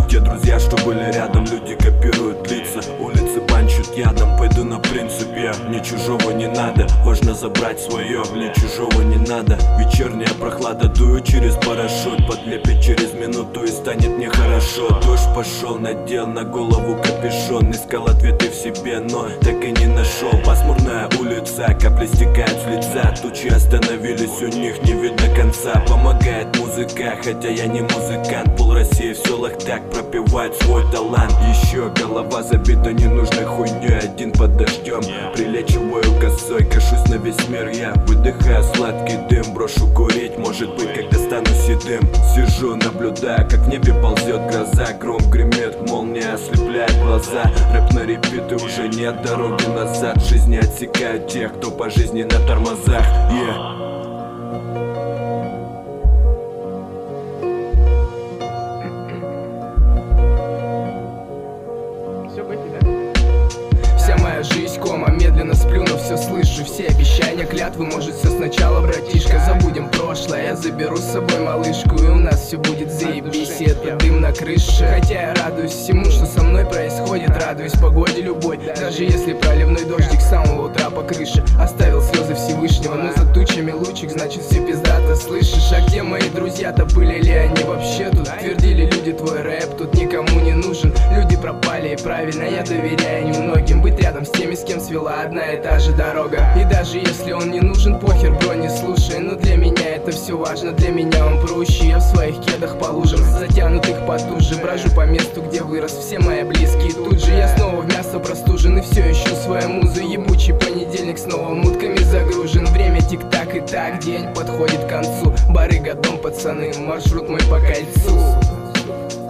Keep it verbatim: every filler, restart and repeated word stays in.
Те друзья, что были рядом, люди копируют лица. Улицы банчут ядом, пойду на принципе. Мне чужого не надо, важно забрать свое. Мне чужого не надо. Вечерняя прохлада, дую через парашют. Подлепит через минуту и станет нехорошо. Дождь пошел, надел на голову капюшон. Искал ответы в себе, но так и не нашел. Пасмурная улица, капли стекают с лица. Тучи остановились, у них не видно конца. Помогает музыка, хотя я не музыкант. Пол России в селах так пропивает свой талант. Еще голова забита ненужной хуйней. Один под дождем, прилечиваю косой. Кашусь на весь мир, я выдыхаю сладкий дым. Брошу курить, может быть, когда стану седым. Сижу, наблюдаю, как в небе ползет гроза. Гром гремит, молния ослепляет глаза. Рэп на репит, и уже нет дороги назад. В жизни отсекают тех, кто по жизни на тормозах. Yeah. Вся моя жизнь кома, медленно сплю, но все слышу. Все обещания, клятвы, может все сначала, братишка. Забудем прошлое, я заберу с собой малышку, и у нас все будет заебись, и это дым на крыше. Хотя я радуюсь всему, что со мной происходит. Радуюсь погоде любой, даже если проливной дождик с самого утра по крыше оставил слезы Всевышнего. Но за тучами лучик, значит все пиздато, слышишь? А где мои друзья-то, были ли они вообще тут? Твердили люди, твой рэп тут никому не нужен. Люди пропали, и правильно, я доверяю немногим. Быть рядом с теми, с кем свела одна и та же дорога. И даже если он не нужен, похер, бро, не слушай. Но для меня это все важно, для меня он проще. Я в своих кедах по лужам, затянутых потуже. Брожу по месту, где вырос, все мои близкие тут же. Я снова в мясо простужен и все ищу свою музу. Ебучий понедельник снова мутками загружен. Время тик-так и так, день подходит к концу. Барыга, дом, пацаны, маршрут мой по кольцу.